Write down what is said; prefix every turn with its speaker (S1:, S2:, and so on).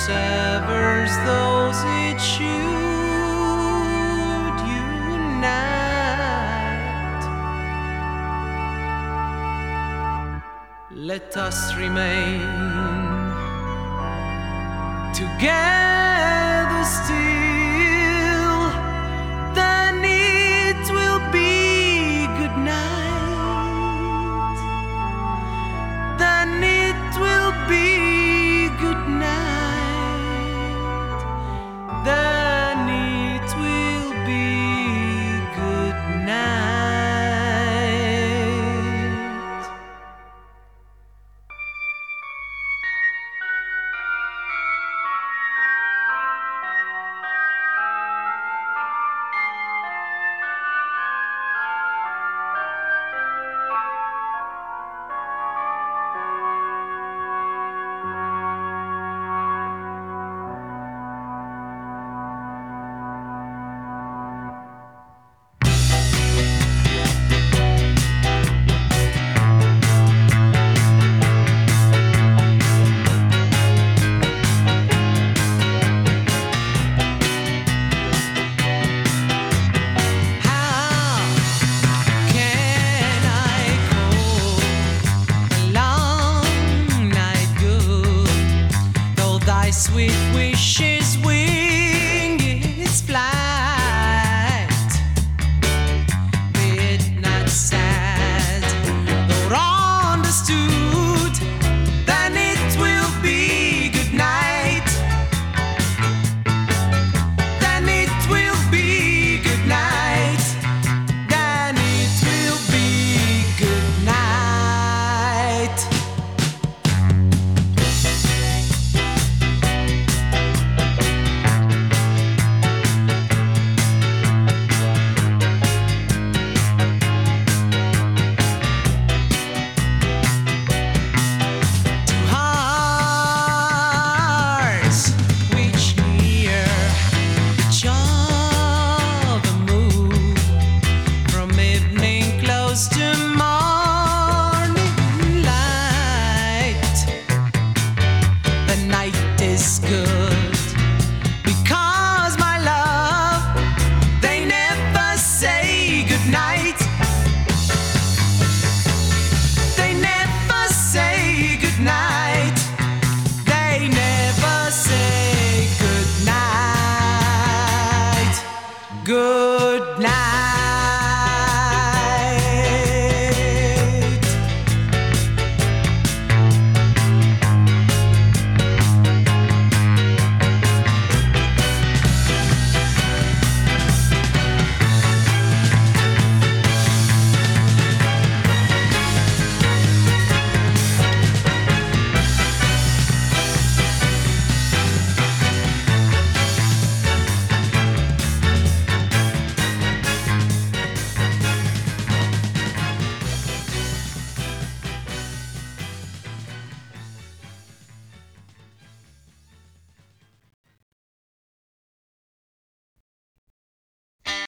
S1: severs those it should unite. Let us remain together still, then it will be good night. Then it will be good night. Then it will be good night. Sweet wishes wing its flight. Midnight sad, though understood, then it will be good night. Then it will be good night. Then it will be good night. Good because my love, they never say good night. They never say good night. They never say good night. Good